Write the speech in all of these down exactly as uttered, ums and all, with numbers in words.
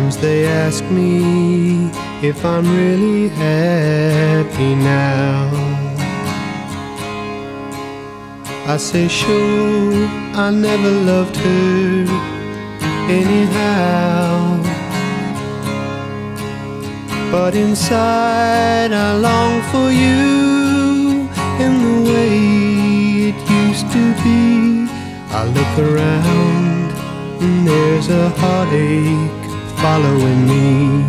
Sometimes they ask me if I'm really happy now. I say sure, I never loved her anyhow. But inside I long for you in the way it used to be. I look around and there's a heartache following me.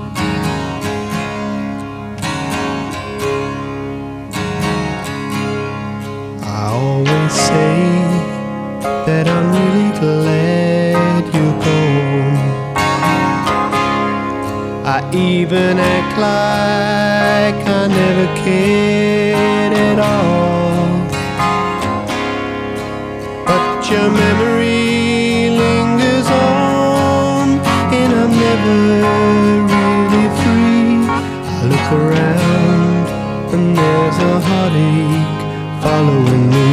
I always say that I'm really glad you're gone. I even act like I never cared at all. But your memory lingers on, and I'm never really free. I look around and there's a heartache following me.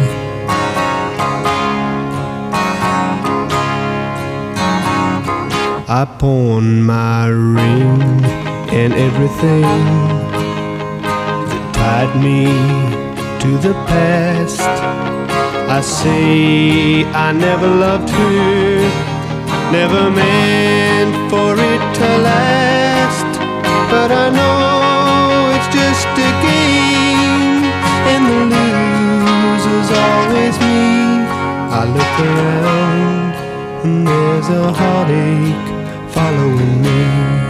I pawn my ring and everything that tied me to the past. I say I never loved her, never meant for it to last. But I know it's just a game, and the loser's always me. I look around and there's a heartache following me.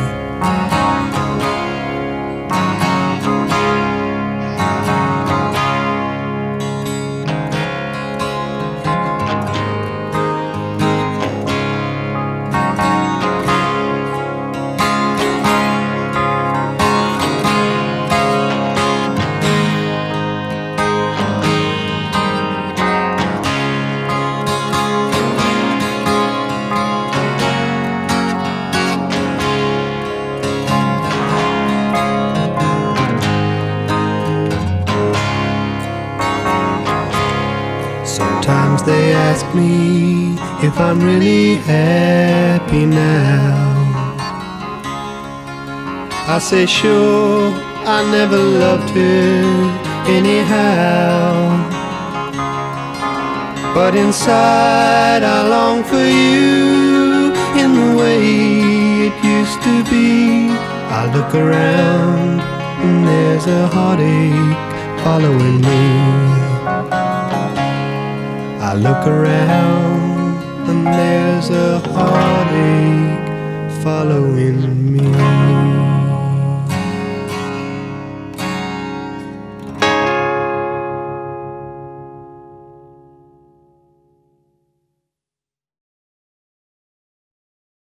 Sometimes they ask me if I'm really happy now. I say sure, I never loved her anyhow. But inside I long for you in the way it used to be. I look around and there's a heartache following me. I look around and there's a heartache following me.